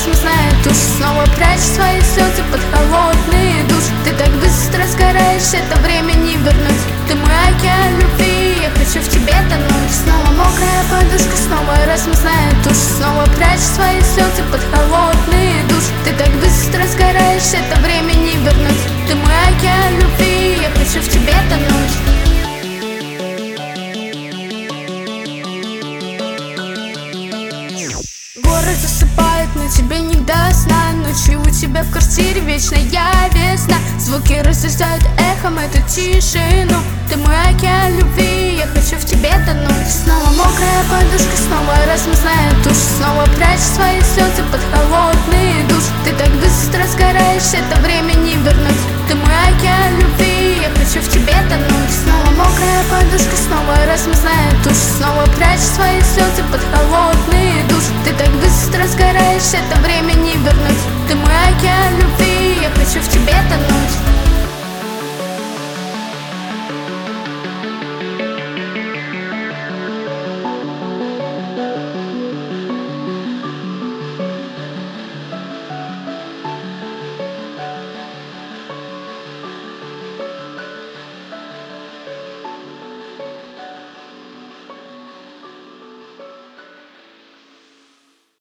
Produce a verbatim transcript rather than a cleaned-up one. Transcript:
размазная тушь. Снова прячь свои слезы под холодный душ. Ты так быстро сгораешь, это время не вернуть. Ты мой океан любви, я хочу в тебе тонуть. Снова мокрая подушка, снова размазная тушь. Снова прячь свои слезы под холодный душ. Ты так быстро сгораешь, это время не вернуть. Ты мой океан любви, я хочу в тебе тонуть. Город засыпает, но тебе не до сна. Ночью у тебя в квартире вечная весна. Звуки раздражают эхом эту тишину. Ты мой океан любви, я хочу в тебе тонуть. Снова мокрая подушка, снова размазная тушь. Снова прячь свои слезы под холодный душ. Ты так быстро сгораешь, это время не вернуть. Ты мой океан любви, я хочу в тебе тонуть. Снова мокрая подушка, снова размазная тушь. Снова прячь свои слезы под холодный душ. Ты так быстро сгораешь, это время не вернуть. Ты мой океан любви, я хочу в тебе тонуть.